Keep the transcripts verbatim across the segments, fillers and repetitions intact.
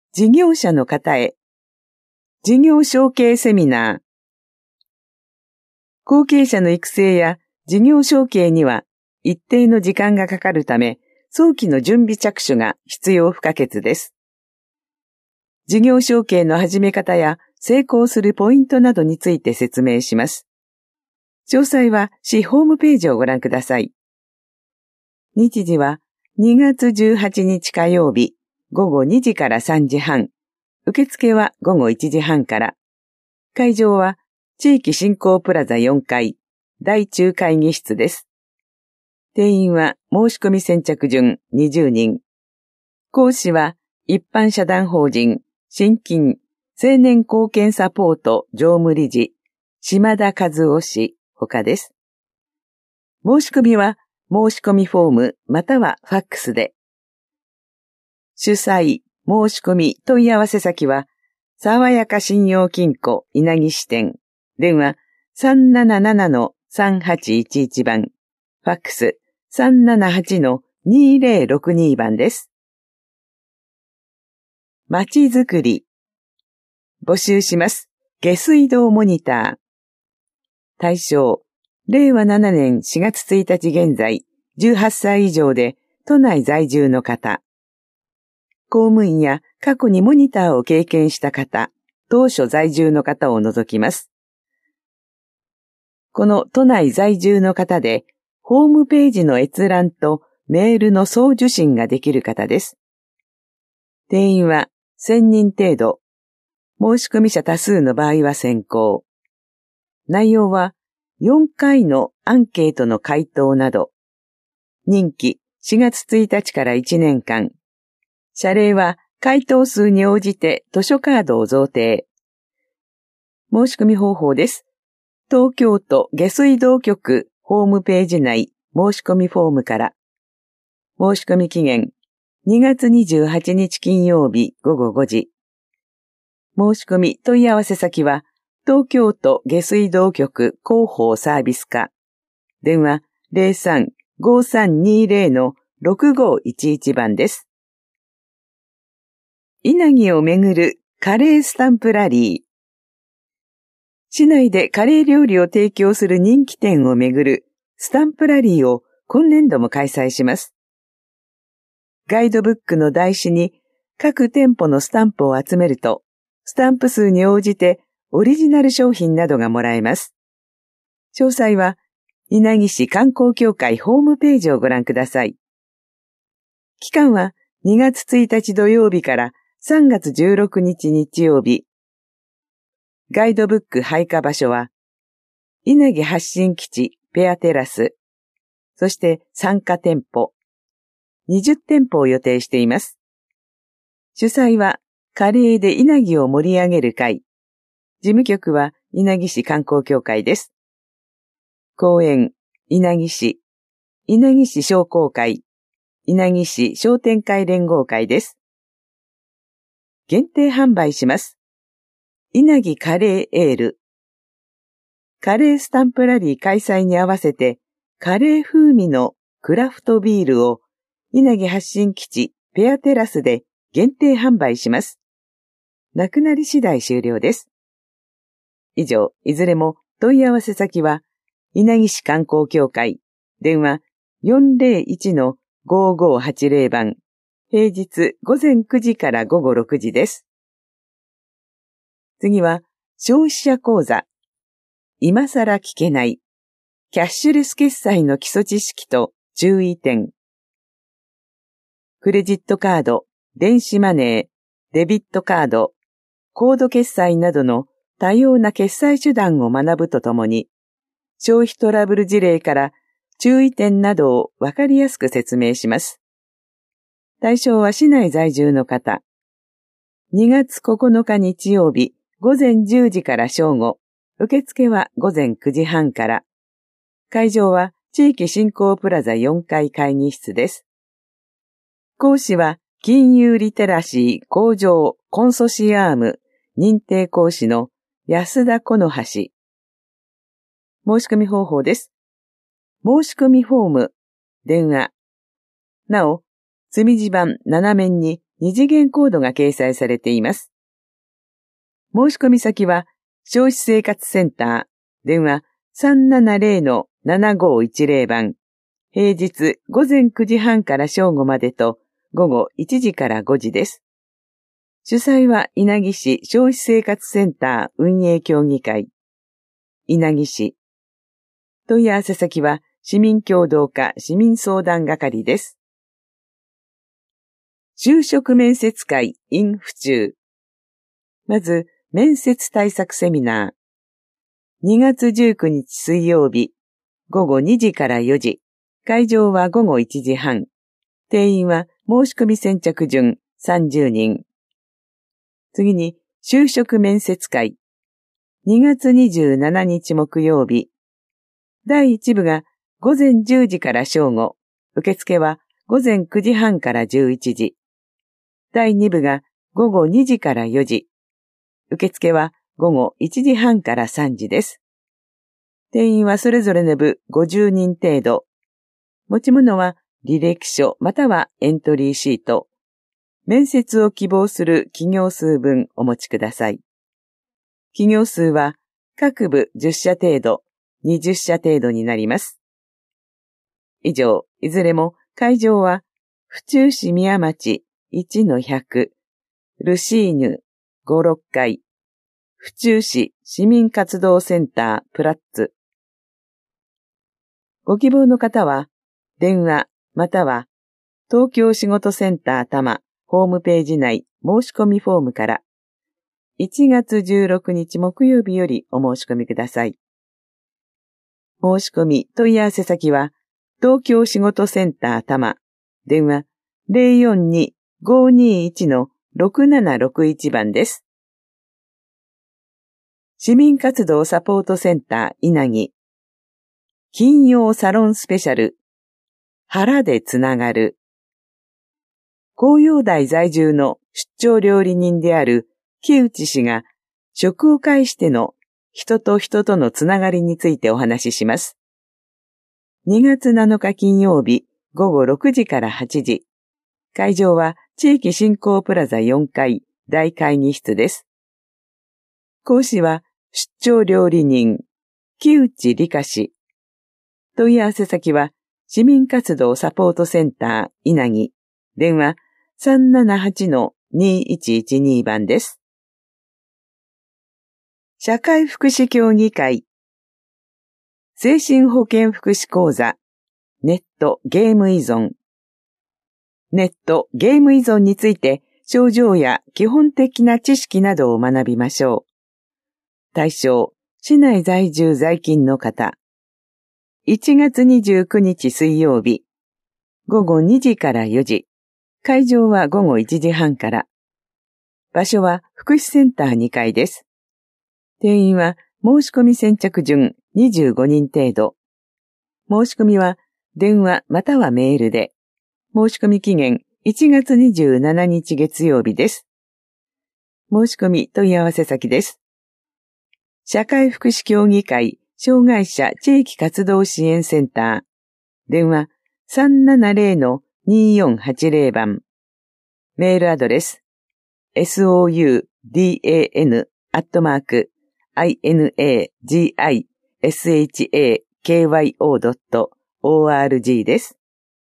事業者の方へ。事業承継セミナー。後継者の育成や事業承継には一定の時間がかかるため、早期の準備着手が必要不可欠です。事業承継の始め方や成功するポイントなどについて説明します。詳細は市ホームページをご覧ください。日時はにがつじゅうはちにち火曜日ごごにじからさんじはん。受付はごごいちじはんから。会場は地域振興プラザよんかい大中会議室です。定員は申し込み先着順にじゅうにん。講師は一般社団法人新金青年貢献サポート常務理事島田和夫氏他です。申し込みは申し込みフォームまたはファックスで。主催、申し込み問い合わせ先は爽やか信用金庫稲城支店電話 さんななななのさんはちいちいち 番ファックス さんななはちのにぜろろくに 番です。まちづくり募集します。下水道モニター対象れいわななねんしがつついたち現在じゅうはっさい以上で都内在住の方公務員や過去にモニターを経験した方当初在住の方を除きます。この都内在住の方でホームページの閲覧とメールの送受信ができる方です。定員はせんにん程度。申し込み者多数の場合は先行。内容はよんかいのアンケートの回答など。任期しがつついたちからいちねんかん。謝礼は回答数に応じて図書カードを贈呈。申し込み方法です。東京都下水道局ホームページ内申し込みフォームから。申し込み期限にがつにじゅうはちにち金曜日ごごごじ。申し込み問い合わせ先は東京都下水道局広報サービス課。電話 ゼロさん ごさんにゼロ のろくごいちいち 番です。稲城をめぐるカレースタンプラリー。市内でカレー料理を提供する人気店をめぐるスタンプラリーを今年度も開催します。ガイドブックの台紙に各店舗のスタンプを集めると、スタンプ数に応じてオリジナル商品などがもらえます。詳細は稲城市観光協会ホームページをご覧ください。期間はにがつついたち土曜日からさんがつじゅうろくにち日曜日。ガイドブック配下場所は、稲城発信基地ペアテラス、そして参加店舗、にじゅってんぽを予定しています。主催は、カレーで稲城を盛り上げる会。事務局は稲城市観光協会です。公園、稲城市、稲城市商工会、稲城市商店会連合会です。限定販売します。稲城カレーエール。カレースタンプラリー開催に合わせて、カレー風味のクラフトビールを稲城発信基地ペアテラスで限定販売します。なくなり次第終了です。以上、いずれも問い合わせ先は、稲城市観光協会、電話 よんぜろいちのごごはちゼロ 番、平日ごぜんくじからごごろくじです。次は、消費者講座。今更聞けない。キャッシュレス決済の基礎知識と注意点。クレジットカード、電子マネー、デビットカード、コード決済などの多様な決済手段を学ぶとともに、消費トラブル事例から注意点などをわかりやすく説明します。対象は市内在住の方。にがつここのか日曜日、ごぜんじゅうじから正午、受付はごぜんくじはんから。会場は地域振興プラザよんかい会議室です。講師は金融リテラシー向上コンソシアーム認定講師の安田好葉氏。申し込み方法です。申し込みフォーム、電話。なお、積み地板ななめんに二次元コードが掲載されています。申し込み先は、消費生活センター、電話 さんななゼロ のななごいちゼロ 番、平日午前くじはんから正午までと、午後いちじからごじです。主催は稲城市消費生活センター運営協議会、稲城市。問い合わせ先は市民協働課市民相談係です。就職面接会 in 府中。まず、面接対策セミナー。にがつじゅうくにち水曜日、午後にじからよじ。会場は午後いちじはん。定員は申し込み先着順さんじゅうにん。次に、就職面接会。にがつにじゅうしちにち木曜日。だいいち部が午前じゅうじから正午。受付は午前くじはんからじゅういちじ。だいに部が午後にじからよじ。受付は午後いちじはんからさんじです。定員はそれぞれの部ごじゅうにん程度。持ち物は履歴書またはエントリーシート。面接を希望する企業数分お持ちください。企業数は各部じゅっしゃ程度、にじゅっしゃ程度になります。以上、いずれも会場は府中市宮町 いちのひゃく、ルシーヌごじゅうろっかい、府中市市民活動センタープラッツ。ご希望の方は電話または東京仕事センター多摩ホームページ内申し込みフォームからいちがつじゅうろくにち木曜日よりお申し込みください。申し込み問い合わせ先は東京仕事センター多摩電話 ゼロよんに ごにいち のろくななろくいち 番です。市民活動サポートセンター稲城金曜サロンスペシャル腹でつながる紅葉台在住の出張料理人である木内氏が食を介しての人と人とのつながりについてお話しします。にがつなのか金曜日午後ろくじからはちじ。会場は地域振興プラザよんかい大会議室です。講師は出張料理人木内理香氏。問い合わせ先は市民活動サポートセンター稲城電話 さんななはち のにいちいちに 番です。社会福祉協議会精神保健福祉講座ネットゲーム依存ネットゲーム依存について症状や基本的な知識などを学びましょう。対象市内在住在勤の方いちがつにじゅうくにち水曜日午後にじからよじ。会場は午後いちじはんから。場所は福祉センターにかいです。定員は申し込み先着順にじゅうごにん程度。申し込みは電話またはメールで。申し込み期限いちがつにじゅうしちにち月曜日です。申し込み問い合わせ先です。社会福祉協議会障害者地域活動支援センター。電話 さんななゼロ のによんはちゼロ 番。メールアドレス ソウダン アットマーク イナギシャキョー ドット オーアールジー です。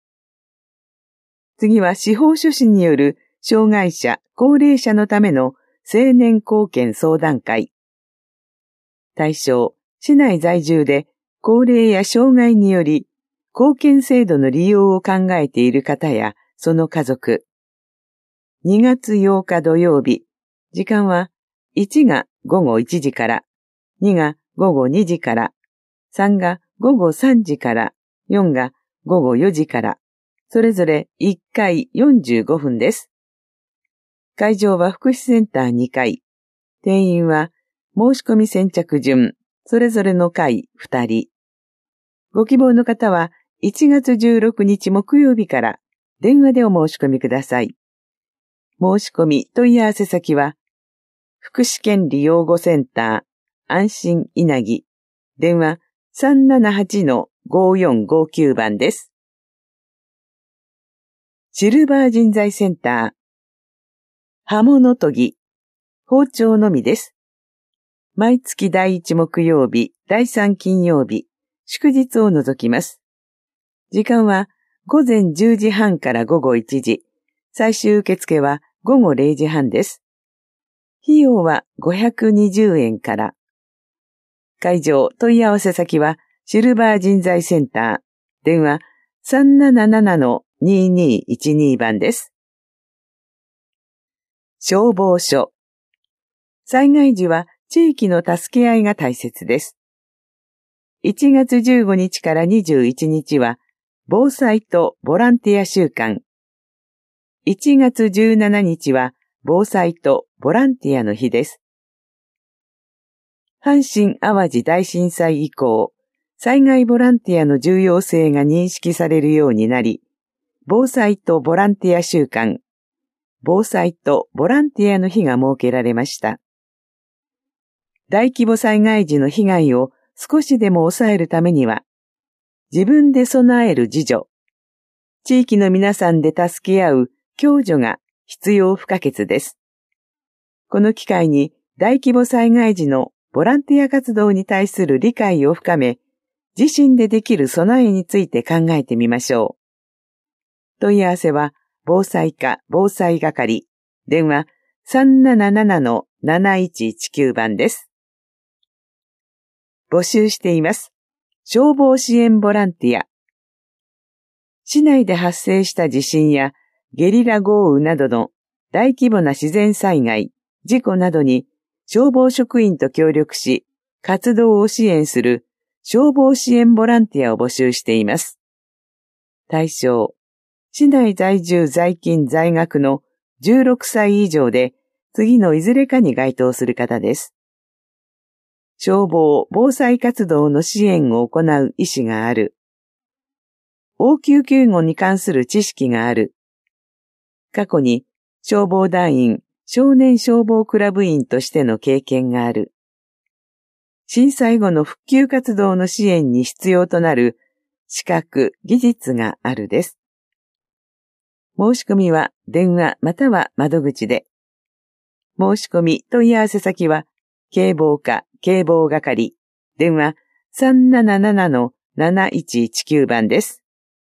次は司法書士による障害者、高齢者のための青年貢献相談会。対象、市内在住で高齢や障害により貢献制度の利用を考えている方やその家族。にがつようか土曜日、時間はいちが午後いちじから、にが午後にじから、さんが午後さんじから、よんが午後よじから、それぞれいっかいよんじゅうごふんです。会場は福祉センターにかい。定員は申し込み先着順、それぞれの会ふたり。ご希望の方はいちがつじゅうろくにち木曜日から電話でお申し込みください。申し込み問い合わせ先は、福祉権利養護センター安心稲城電話 さんななはち のごよんごきゅう 番です。シルバー人材センター刃物研ぎ、包丁のみです。毎月第一木曜日、第三金曜日、祝日を除きます。時間は午前じゅうじはんから午後いちじ、最終受付は午後れいじはんです。費用はごひゃくにじゅうえんから。会場問い合わせ先はシルバー人材センター、電話 さんななななのににいちに 番です。消防署。災害時は地域の助け合いが大切です。いちがつじゅうごにちからにじゅういちにちは防災とボランティア週間。いちがつじゅうしちにちは防災とボランティアの日です。阪神淡路大震災以降、災害ボランティアの重要性が認識されるようになり、防災とボランティア週間、防災とボランティアの日が設けられました。大規模災害時の被害を少しでも抑えるためには、自分で備える自助、地域の皆さんで助け合う共助が必要不可欠です。この機会に大規模災害時のボランティア活動に対する理解を深め、自身でできる備えについて考えてみましょう。問い合わせは、防災課防災係、電話 さんななななのなないちいちきゅう 番です。募集しています。消防支援ボランティア。市内で発生した地震やゲリラ豪雨などの大規模な自然災害、事故などに消防職員と協力し、活動を支援する消防支援ボランティアを募集しています。対象、市内在住在勤在学のじゅうろくさい以上で、次のいずれかに該当する方です。消防・防災活動の支援を行う意思がある。応急救護に関する知識がある。過去に消防団員、少年消防クラブ員としての経験がある。震災後の復旧活動の支援に必要となる資格・技術があるです。申し込みは電話または窓口で。申し込み問い合わせ先は警防課警防係、電話 さんななななのなないちいちきゅう 番です。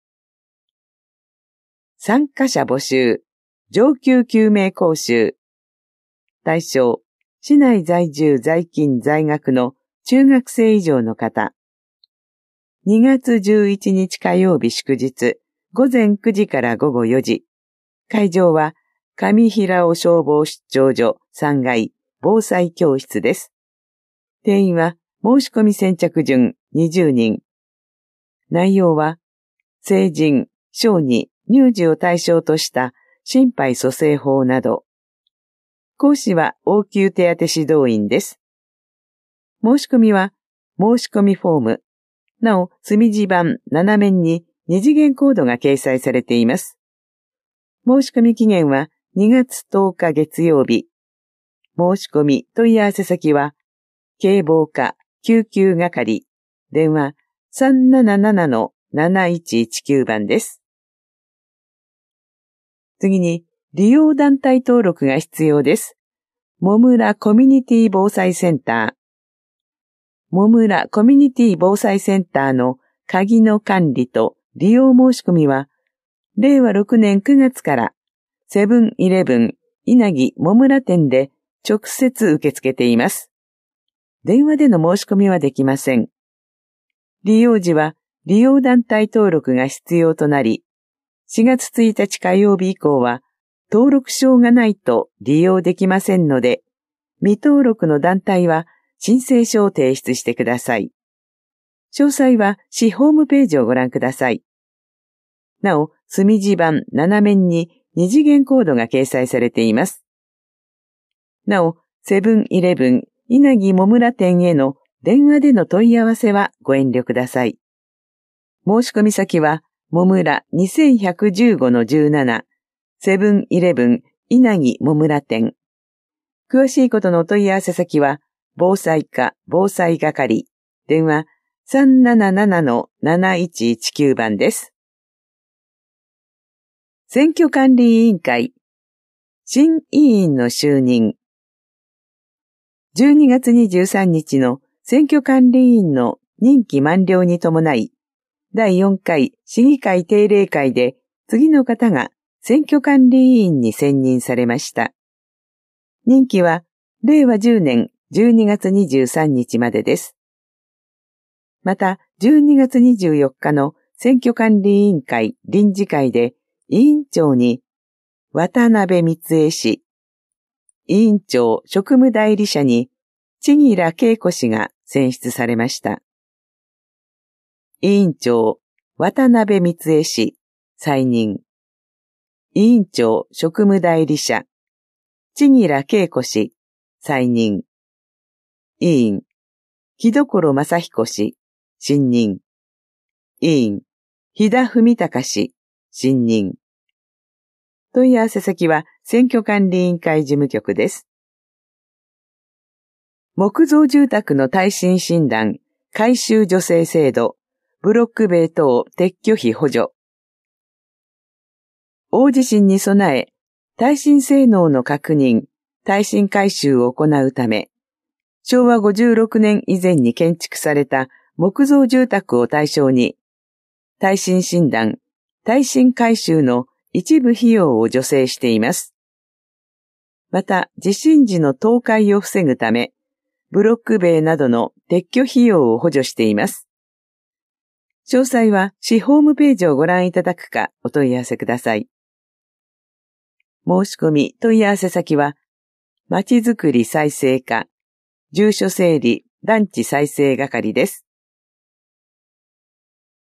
参加者募集、上級救命講習。対象、市内在住在勤在学の中学生以上の方。にがつじゅういちにち火曜日祝日、ごぜんくじからごごよじ。会場は上平尾消防出張所さんがい防災教室です。定員は申し込み先着順にじゅうにん。内容は成人、小児、乳児を対象とした心肺蘇生法など。講師は応急手当指導員です。申し込みは申し込みフォーム。なお、墨字盤斜面に二次元コードが掲載されています。申し込み期限はにがつとおか月曜日。申し込み問い合わせ先は警防課救急係、電話 さんななななのなないちいちきゅう 番です。次に、利用団体登録が必要です。もむらコミュニティ防災センター。もむらコミュニティ防災センターの鍵の管理と利用申し込みは、れいわろくねんくがつからセブンイレブン稲城もむら店で直接受け付けています。電話での申し込みはできません。利用時は利用団体登録が必要となり、しがつついたち火曜日以降は登録証がないと利用できませんので、未登録の団体は申請書を提出してください。詳細は市ホームページをご覧ください。なお、墨字盤斜面に二次元コードが掲載されています。なお、セブンイレブン稲城もむら店への電話での問い合わせはご遠慮ください。申し込み先は、もむらにせんひゃくじゅうごのじゅうなな、セブンイレブン稲城もむら店。詳しいことのお問い合わせ先は、防災課防災係、電話 さんななななのなないちいちきゅう 番です。選挙管理委員会。 新委員の就任。じゅうにがつにじゅうさんにちの選挙管理委員の任期満了に伴い、だいよんかい市議会定例会で次の方が選挙管理委員に選任されました。任期はれいわじゅうねんじゅうにがつにじゅうさんにちまでです。また、じゅうにがつにじゅうよっかの選挙管理委員会臨時会で委員長に渡辺光恵氏、委員長職務代理者に千木良恵子氏が選出されました。委員長渡辺光恵氏、再任。委員長職務代理者千木良恵子氏、再任。委員木所正彦氏、新任。委員飛田文隆氏、新任。問い合わせ先は選挙管理委員会事務局です。木造住宅の耐震診断、改修助成制度、ブロック塀等撤去費補助。大地震に備え、耐震性能の確認、耐震改修を行うため、しょうわごじゅうろくねん以前に建築された木造住宅を対象に、耐震診断、耐震改修の一部費用を助成しています。また、地震時の倒壊を防ぐため、ブロック塀などの撤去費用を補助しています。詳細は市ホームページをご覧いただくかお問い合わせください。申し込み問い合わせ先は、まちづくり再生課、住所整理団地再生係です。